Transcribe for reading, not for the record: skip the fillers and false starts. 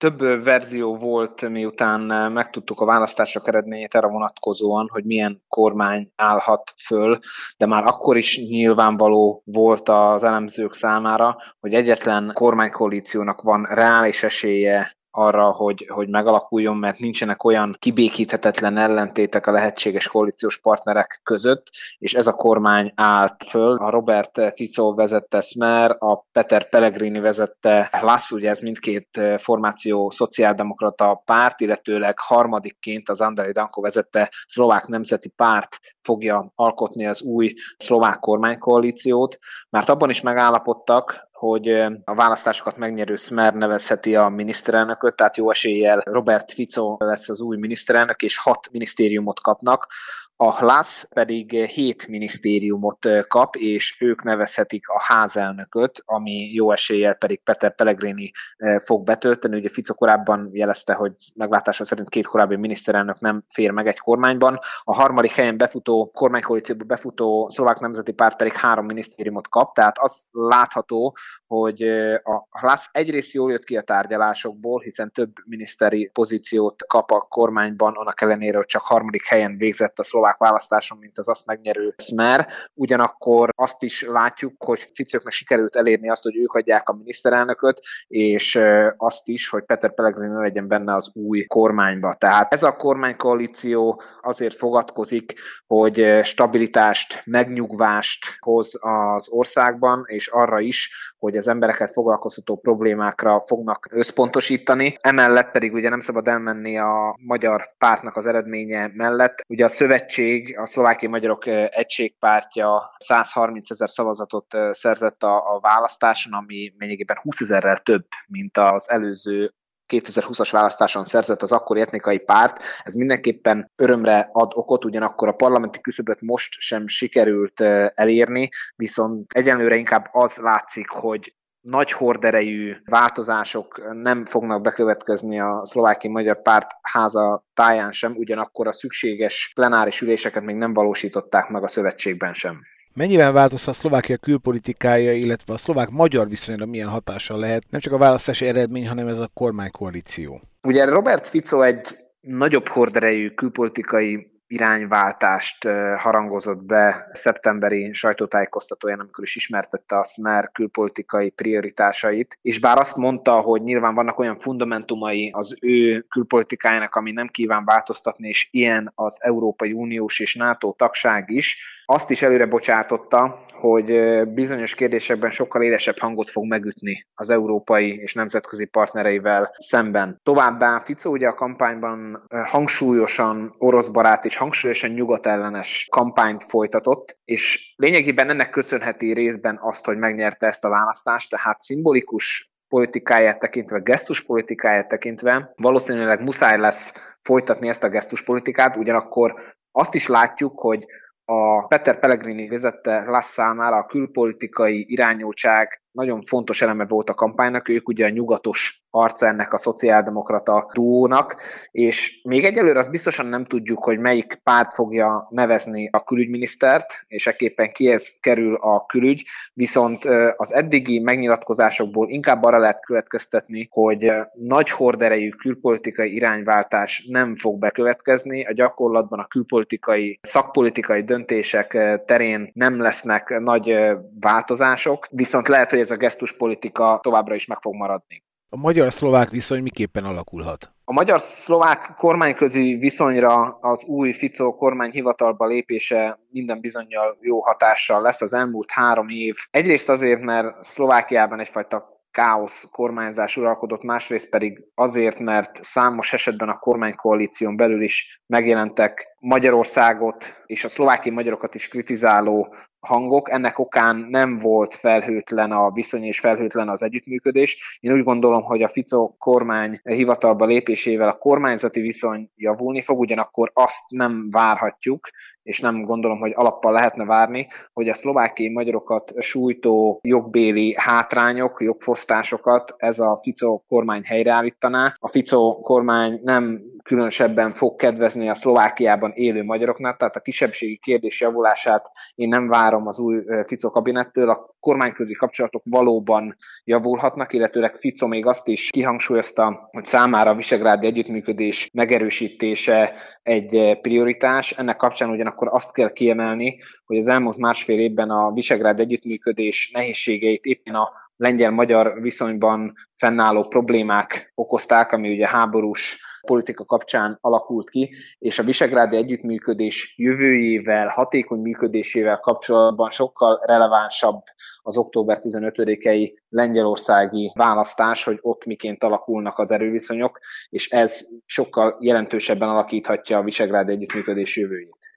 Több verzió volt, miután megtudtuk a választások eredményét arra vonatkozóan, hogy milyen kormány állhat föl, de már akkor is nyilvánvaló volt az elemzők számára, hogy egyetlen kormánykoalíciónak van reális esélye arra, hogy megalakuljon, mert nincsenek olyan kibékíthetetlen ellentétek a lehetséges koalíciós partnerek között, és ez a kormány állt föl. A Robert Fico vezette Smer, a Peter Pellegrini vezette LAS, ugye ez mindkét formáció szociáldemokrata párt, illetőleg harmadikként az Andrej Danko vezette Szlovák Nemzeti Párt fogja alkotni az új szlovák kormánykoalíciót, mert abban is megállapodtak, hogy a választásokat megnyerő Smer nevezheti a miniszterelnököt, tehát jó eséllyel Robert Fico lesz az új miniszterelnök, és 6 minisztériumot kapnak. A Hlas pedig 7 minisztériumot kap, és ők nevezhetik a házelnököt, ami jó eséllyel pedig Peter Pellegrini fog betölteni. Ugye Fico korábban jelezte, hogy meglátása szerint 2 korábbi miniszterelnök nem fér meg egy kormányban. A harmadik helyen kormánykoalícióba befutó Szlovák Nemzeti Párt pedig 3 minisztériumot kap, tehát az látható, hogy a Hlas egyrészt jól jött ki a tárgyalásokból, hiszen több miniszteri pozíciót kap a kormányban, annak ellenére, hogy csak harmadik helyen végzett a szlovák választáson, mint az azt megnyerő Smer. Ugyanakkor azt is látjuk, hogy Ficóknak sikerült elérni azt, hogy ők adják a miniszterelnököt, és azt is, hogy Peter Pellegrini legyen benne az új kormányba. Tehát ez a kormánykoalíció azért fogadkozik, hogy stabilitást, megnyugvást hoz az országban, és arra is, hogy az embereket foglalkoztató problémákra fognak összpontosítani. Emellett pedig ugye nem szabad elmenni a magyar pártnak az eredménye mellett. Ugye a szövetség, a Szlovákiai Magyarok Egységpártja 130 000 szavazatot szerzett a választáson, ami lényegében 20 000-rel több, mint az előző 2020-as választáson szerzett az akkori etnikai párt. Ez mindenképpen örömre ad okot, ugyanakkor a parlamenti küszöböt most sem sikerült elérni, viszont egyenlőre inkább az látszik, hogy nagy horderejű változások nem fognak bekövetkezni a Szlovákiai Magyar Párt háza táján sem, ugyanakkor a szükséges plenáris üléseket még nem valósították meg a szövetségben sem. Mennyiben változhat Szlovákia külpolitikája, illetve a szlovák-magyar viszonyra milyen hatással lehet nem csak a választási eredmény, hanem ez a kormánykoalíció? Ugye Robert Fico egy nagyobb horderejű külpolitikai irányváltást harangozott be szeptemberi sajtótájékoztatóján, amikor is ismertette a Smer külpolitikai prioritásait, és bár azt mondta, hogy nyilván vannak olyan fundamentumai az ő külpolitikájának, ami nem kíván változtatni, és ilyen az Európai Uniós és NATO tagság is, azt is előre bocsátotta, hogy bizonyos kérdésekben sokkal élesebb hangot fog megütni az európai és nemzetközi partnereivel szemben. Továbbá Fico ugye a kampányban hangsúlyosan oroszbarát és hangsúlyosan nyugatellenes kampányt folytatott, és lényegében ennek köszönheti részben azt, hogy megnyerte ezt a választást, tehát szimbolikus politikáját tekintve, gesztuspolitikáját tekintve valószínűleg muszáj lesz folytatni ezt a gesztuspolitikát, ugyanakkor azt is látjuk, hogy a Peter Pellegrini vezette LAS számára a külpolitikai irányultság nagyon fontos eleme volt a kampánynak, ők ugye a nyugatos arca ennek a szociáldemokrata duónak, és még egyelőre azt biztosan nem tudjuk, hogy melyik párt fogja nevezni a külügyminisztert, és ekképpen kihez kerül a külügy, viszont az eddigi megnyilatkozásokból inkább arra lehet következtetni, hogy nagy horderejű külpolitikai irányváltás nem fog bekövetkezni, a gyakorlatban a külpolitikai, szakpolitikai döntések terén nem lesznek nagy változások, viszont lehet, hogy ez a gesztuspolitika továbbra is meg fog maradni. A magyar-szlovák viszony miképpen alakulhat? A magyar-szlovák kormányközi viszonyra az új Fico kormány hivatalba lépése minden bizonnyal jó hatással lesz az elmúlt 3 év. Egyrészt azért, mert Szlovákiában egyfajta káosz kormányzás uralkodott, másrészt pedig azért, mert számos esetben a kormánykoalíción belül is megjelentek Magyarországot és a szlovákiai magyarokat is kritizáló hangok. Ennek okán nem volt felhőtlen a viszony és felhőtlen az együttműködés. Én úgy gondolom, hogy a Fico kormány hivatalba lépésével a kormányzati viszony javulni fog, ugyanakkor azt nem várhatjuk, és nem gondolom, hogy alappal lehetne várni, hogy a szlovákiai magyarokat sújtó jogbéli hátrányok, jogfosztásokat ez a Fico kormány helyreállítaná. A Fico kormány nem különösebben fog kedvezni a Szlovákiában élő magyaroknak, tehát a kisebbségi kérdés javulását én nem várom az új Fico kabinettől, a kormányközi kapcsolatok valóban javulhatnak, illetőleg Fico még azt is kihangsúlyozta, hogy számára a visegrádi együttműködés megerősítése egy prioritás. Ennek kapcsán ugyanakkor azt kell kiemelni, hogy az elmúlt másfél évben a visegrádi együttműködés nehézségeit éppen a lengyel-magyar viszonyban fennálló problémák okozták, ami ugye háborús politika kapcsán alakult ki, és a visegrádi együttműködés jövőjével, hatékony működésével kapcsolatban sokkal relevánsabb az október 15-i lengyelországi választás, hogy ott miként alakulnak az erőviszonyok, és ez sokkal jelentősebben alakíthatja a visegrádi együttműködés jövőjét.